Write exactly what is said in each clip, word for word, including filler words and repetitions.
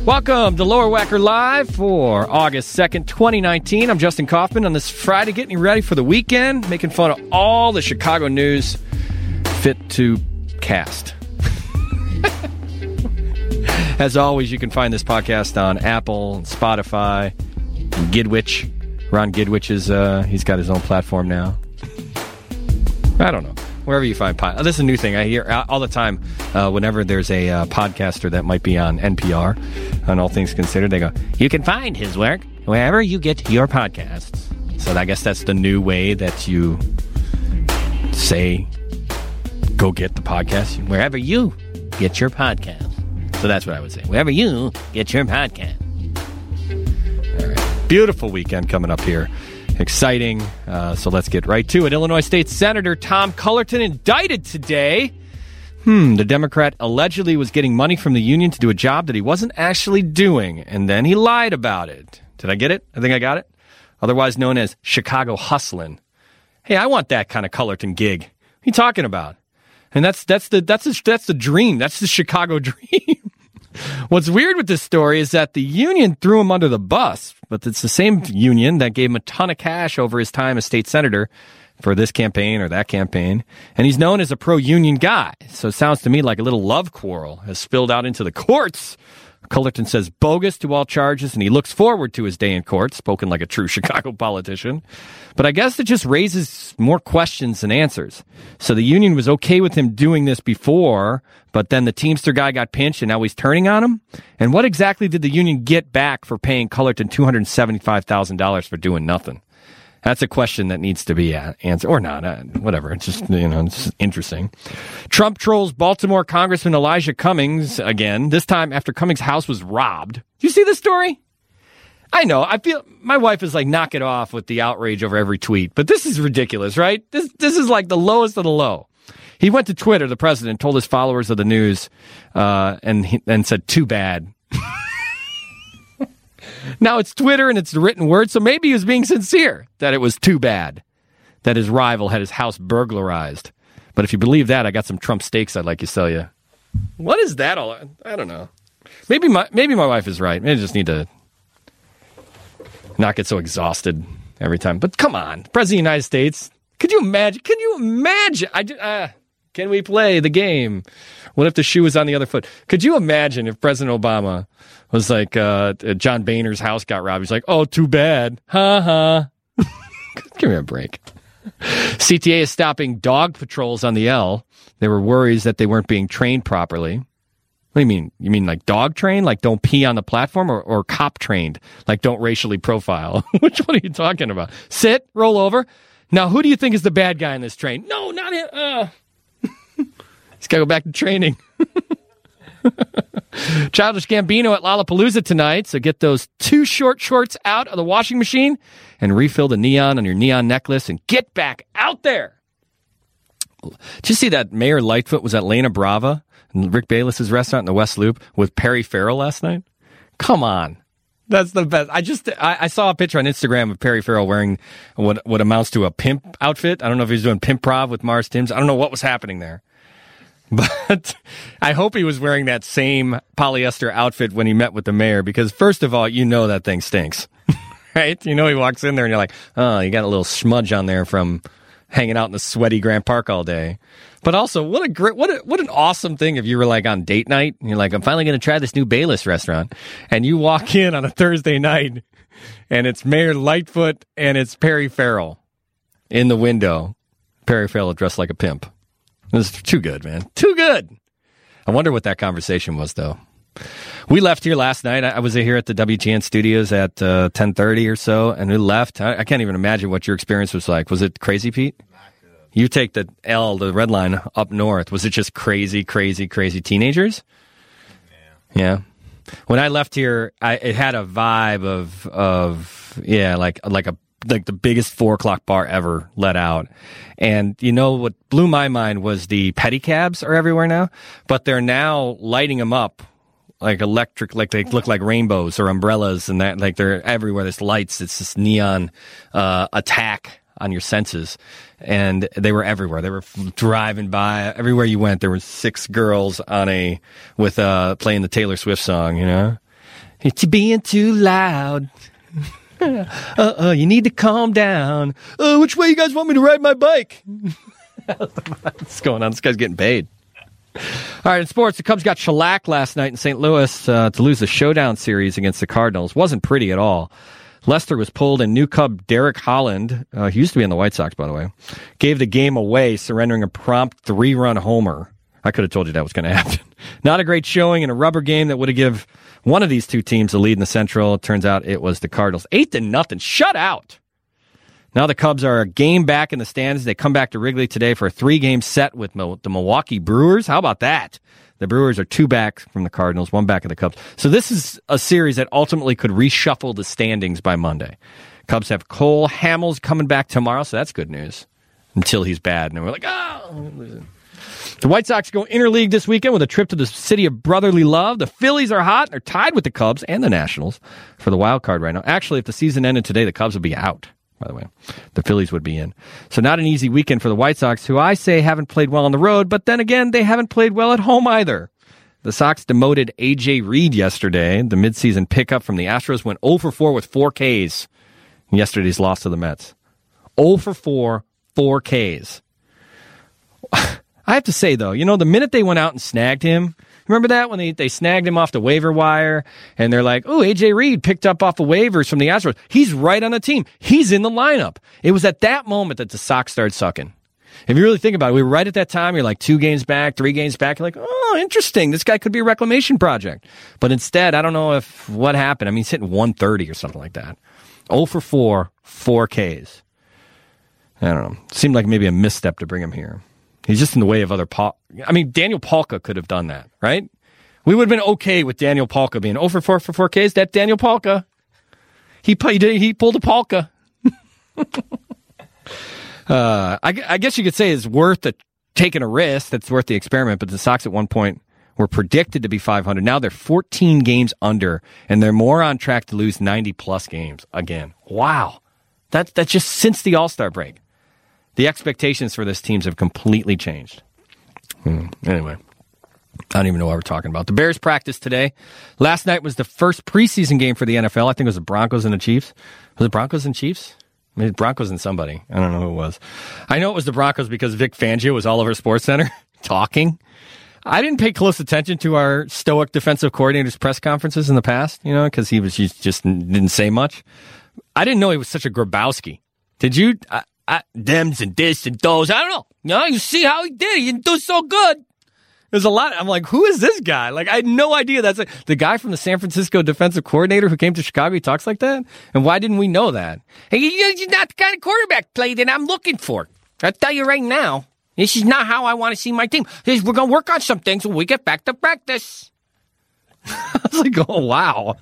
Welcome to Lower Wacker Live for August second, twenty nineteen. I'm Justin Kaufman on this Friday, getting you ready for the weekend, making fun of all the Chicago news fit to cast. As always, you can find this podcast on Apple, Spotify, Gidwitch. Ron Gidwitch is, uh, he's got his own platform now. I don't know. Wherever you find pod. Oh, this is a new thing I hear all the time. Uh, whenever there's a uh, podcaster that might be on N P R, on All Things Considered, they go, you can find his work wherever you get your podcasts. So I guess that's the new way that you say, go get the podcast wherever you get your podcast. So that's what I would say. Wherever you get your podcast. All right. Beautiful weekend coming up here. Exciting. Uh, so let's get right to it. Illinois State Senator Tom Cullerton indicted today. Hmm, the Democrat allegedly was getting money from the union to do a job that he wasn't actually doing, and then he lied about it. Did I get it? I think I got it. Otherwise known as Chicago hustling. Hey, I want that kind of Cullerton gig. What are you talking about? And that's that's the that's the, that's the dream. That's the Chicago dream. What's weird with this story is that the union threw him under the bus, but it's the same union that gave him a ton of cash over his time as state senator for this campaign or that campaign. And he's known as a pro-union guy. So it sounds to me like a little love quarrel has spilled out into the courts. Cullerton says bogus to all charges, and he looks forward to his day in court, spoken like a true Chicago politician. But I guess it just raises more questions than answers. So the union was okay with him doing this before, but then the Teamster guy got pinched, and now he's turning on him? And what exactly did the union get back for paying Cullerton two hundred seventy-five thousand dollars for doing nothing? That's a question that needs to be answered, or not, uh, whatever. It's just, you know, it's just interesting. Trump trolls Baltimore Congressman Elijah Cummings again, this time after Cummings' house was robbed. Do you see this story? I know, I feel, my wife is like, knock it off with the outrage over every tweet, but this is ridiculous, right? This, this is like the lowest of the low. He went to Twitter, the president, told his followers of the news, uh, and, he, and said, too bad. Now it's Twitter and it's the written word, so maybe he was being sincere that it was too bad that his rival had his house burglarized. But if you believe that, I got some Trump steaks I'd like to sell you. What is that all? I don't know. Maybe my maybe my wife is right. Maybe I just need to not get so exhausted every time. But come on, President of the United States. Could you imagine? Can you imagine? I just, uh, can we play the game? What if the shoe was on the other foot? Could you imagine if President Obama was like, uh, John Boehner's house got robbed? He's like, oh, too bad. Ha ha. Give me a break. C T A is stopping dog patrols on the L. There were worries that they weren't being trained properly. What do you mean? You mean like dog trained? Like don't pee on the platform, or, or cop trained? Like don't racially profile? Which one are you talking about? Sit, roll over. Now, who do you think is the bad guy in this train? No, not him. Uh. He's got to go back to training. Childish Gambino at Lollapalooza tonight, so get those two short shorts out of the washing machine and refill the neon on your neon necklace and get back out there. Did you see that Mayor Lightfoot was at Lena Brava and Rick Bayless's restaurant in the West Loop with Perry Farrell last night? Come on. That's the best. I just, I, I saw a picture on Instagram of Perry Farrell wearing what, what amounts to a pimp outfit. I don't know if he was doing Pimprov with Mars Timms. I don't know what was happening there. But I hope he was wearing that same polyester outfit when he met with the mayor, because first of all, you know that thing stinks, right? You know he walks in there and you're like, oh, you got a little smudge on there from hanging out in the sweaty Grant Park all day. But also, what a great, what a, what an awesome thing if you were like on date night and you're like, I'm finally going to try this new Bayless restaurant, and you walk in on a Thursday night and it's Mayor Lightfoot and it's Perry Farrell in the window. Perry Farrell dressed like a pimp. It was too good, man. Too good. I wonder what that conversation was, though. We left here last night. I was here at the W G N studios at uh, ten thirty or so, and we left. I, I can't even imagine what your experience was like. Was it crazy, Pete? You take the L, the red line, up north. Was it just crazy, crazy, crazy teenagers? Yeah. Yeah. When I left here, I, it had a vibe of, of yeah, like like a like the biggest four o'clock bar ever let out. And you know what blew my mind was the pedicabs are everywhere now, but they're now lighting them up like electric, like they look like rainbows or umbrellas, and that, like they're everywhere. There's lights. It's this neon uh, attack on your senses. And they were everywhere. They were driving by everywhere you went. There were six girls on a, with, uh, playing the Taylor Swift song, you know? It's being too loud. Uh-uh, you need to calm down. Uh, which way you guys want me to ride my bike? What's going on? This guy's getting paid. All right, in sports, the Cubs got shellacked last night in Saint Louis uh, to lose the showdown series against the Cardinals. Wasn't pretty at all. Lester was pulled, and new Cub Derek Holland, uh, he used to be on the White Sox, by the way, gave the game away, surrendering a prompt three-run homer. I could have told you that was going to happen. Not a great showing in a rubber game that would have given one of these two teams the lead in the Central. It turns out it was the Cardinals. Eight to nothing. Shut out. Now the Cubs are a game back in the stands. They come back to Wrigley today for a three-game set with Mo- the Milwaukee Brewers. How about that? The Brewers are two back from the Cardinals, one back of the Cubs. So this is a series that ultimately could reshuffle the standings by Monday. Cubs have Cole Hamels coming back tomorrow, so that's good news. Until he's bad, and we're like, oh, the White Sox go interleague this weekend with a trip to the city of brotherly love. The Phillies are hot. They're tied with the Cubs and the Nationals for the wild card right now. Actually, if the season ended today, the Cubs would be out, by the way. The Phillies would be in. So not an easy weekend for the White Sox, who I say haven't played well on the road, but then again, they haven't played well at home either. The Sox demoted A J Reed yesterday. The midseason pickup from the Astros went oh for four with four Ks in yesterday's loss to the Mets. oh for four, four Ks. I have to say, though, you know, the minute they went out and snagged him, remember that when they, they snagged him off the waiver wire and they're like, oh, A J Reed picked up off the waivers from the Astros. He's right on the team. He's in the lineup. It was at that moment that the Sox started sucking. If you really think about it, we were right at that time. You're like two games back, three games back. You're like, oh, interesting. This guy could be a reclamation project. But instead, I don't know if what happened. I mean, he's hitting one thirty or something like that. oh for four, four Ks. I don't know. Seemed like maybe a misstep to bring him here. He's just in the way of other Pol- I mean, Daniel Palka could have done that, right? We would have been okay with Daniel Palka being oh for four for four Ks. That Daniel Palka. He, he, did, he pulled a Palka. uh, I, I guess you could say it's worth the, taking a risk. That's worth the experiment. But the Sox at one point were predicted to be five hundred. Now they're fourteen games under, and they're more on track to lose ninety-plus games again. Wow. That, that's just since the All-Star break. The expectations for this teams have completely changed. Hmm. Anyway, I don't even know what we're talking about. The Bears practiced today. Last night was the first preseason game for the N F L. I think it was the Broncos and the Chiefs. Was it Broncos and Chiefs? I mean, Broncos and somebody. I don't know who it was. I know it was the Broncos because Vic Fangio was all over SportsCenter talking. I didn't pay close attention to our stoic defensive coordinator's press conferences in the past, you know, because he was just, just didn't say much. I didn't know he was such a Grabowski. Did you? I, I, thems and this and those. I don't know. You know, you see how he did. He didn't do so good. There's a lot. I'm like, who is this guy? Like, I had no idea. That's a, the guy from the San Francisco defensive coordinator who came to Chicago. He talks like that. And why didn't we know that? Hey, he's not the kind of quarterback play that I'm looking for. I'll tell you right now. This is not how I want to see my team. We're going to work on some things when we get back to practice. I was like, oh, wow.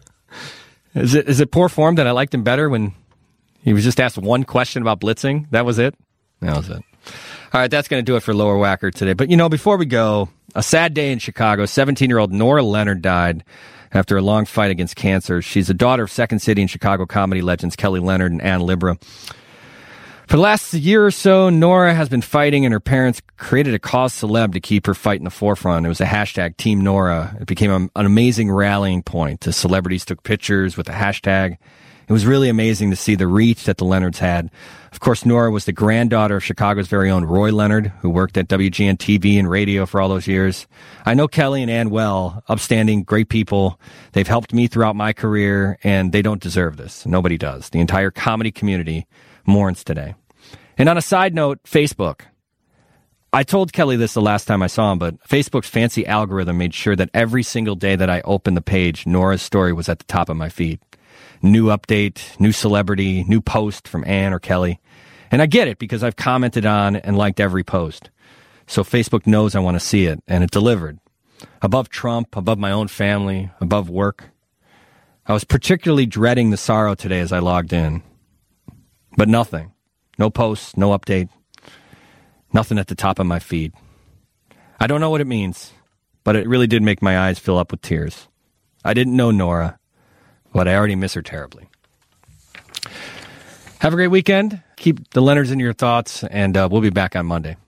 Is it is it poor form that I liked him better when he was just asked one question about blitzing? That was it? That was it. All right, that's going to do it for Lower Whacker today. But, you know, before we go, a sad day in Chicago. seventeen-year-old Nora Leonard died after a long fight against cancer. She's the daughter of Second City and Chicago comedy legends Kelly Leonard and Ann Libra. For the last year or so, Nora has been fighting, and her parents created a cause celeb to keep her fight in the forefront. It was a hashtag Team Nora. It became a, an amazing rallying point. The celebrities took pictures with the hashtag. It was really amazing to see the reach that the Leonards had. Of course, Nora was the granddaughter of Chicago's very own Roy Leonard, who worked at W G N T V and radio for all those years. I know Kelly and Ann well, upstanding, great people. They've helped me throughout my career, and they don't deserve this. Nobody does. The entire comedy community mourns today. And on a side note, Facebook. I told Kelly this the last time I saw him, but Facebook's fancy algorithm made sure that every single day that I opened the page, Nora's story was at the top of my feed. New update, new celebrity, new post from Ann or Kelly. And I get it because I've commented on and liked every post. So Facebook knows I want to see it, and it delivered. Above Trump, above my own family, above work. I was particularly dreading the sorrow today as I logged in. But nothing. No posts, no update. Nothing at the top of my feed. I don't know what it means, but it really did make my eyes fill up with tears. I didn't know Nora, but I already miss her terribly. Have a great weekend. Keep the Leonards in your thoughts, and uh, we'll be back on Monday.